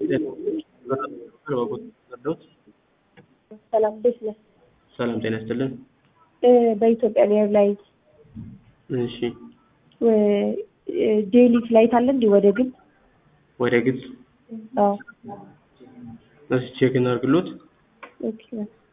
ሰላም እንዴት ነህ? ሰላም ጤና ይስጥልን። በኢትዮጵያ ኤርላይንስ እሺ፣ ዴይሊ ፍላይት አለ እንዴ ወደ ግብጽ? ወደ ግብጽ አዎ። እሺ፣ ቼክ እናድርግሎት። ኦኬ።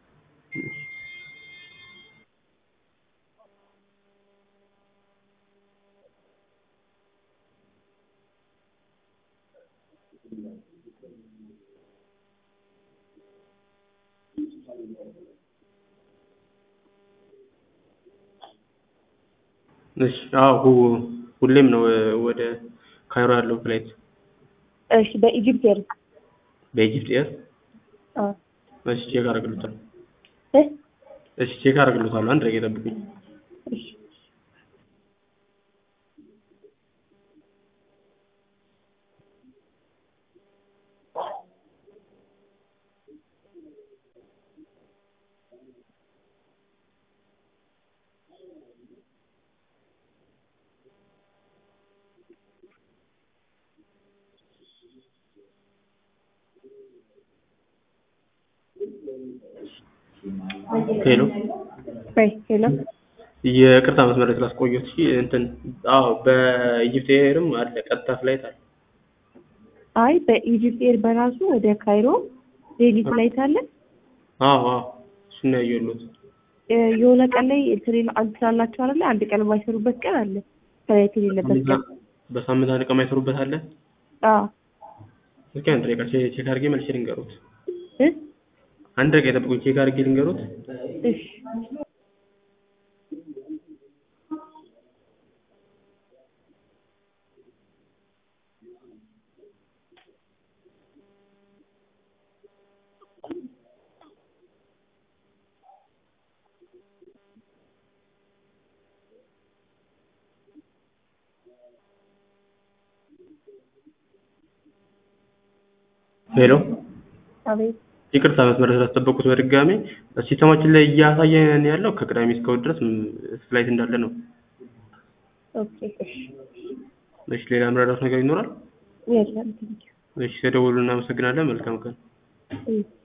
እሺ፣ አዎ ሁሌም ነው ወደ ካይሮ ያለው ፍላይት። እሺ፣ በኢጂፕት ኤር? በኢጂፕት ኤር። አዎ። እሺ፣ ቼክ አደርግሎታለሁ። እ እሺ፣ ቼክ አደርግሎታለሁ። አንድ ደቂቃ ይጠብቁኝ። እሺ። ሄሎ፣ ሄሎ። የቅርታ መስመር ላይ ስላስቆየሁት። እሺ፣ እንትን በኢጂፕት ኤርም አለ ቀጥታ ፍላይት አለ። አይ በኢጂፕት ኤር በራሱ ወደ ካይሮ ዴይሊ ፍላይት አለ። አዎ እሱን ነው ያየሁት። የሆነ ቀን ላይ ትላላችሁ አይደለ? አንድ ቀን የማይሰሩበት ቀን አለ። ፍላይት የሌለበት ቀን። በሳምንት አንድ ቀን የማይሰሩበት አለ። አዎ። እስኪ አንድ ደቂቃ ቼክ አድርጌ መልሼ ልንገሩት። እ አንድ ደቂቃ ይጠብቁኝ፣ ቼክ አድርጌ ልንገሩት። እሺ። ሄሎ፣ አቤት። ይቅርታ መስመር ስላስጠበቁት በድጋሚ ሲስተማችን ላይ እያሳየን ያለው ከቅዳሜ እስከ እሑድ ድረስ ፍላይት እንዳለ ነው። ኦኬ። እሺ። እሺ፣ ሌላ ምራዳት ነገር ይኖራል? የለም። እሺ፣ ተደውሉ። እናመሰግናለን። መልካም ቀን።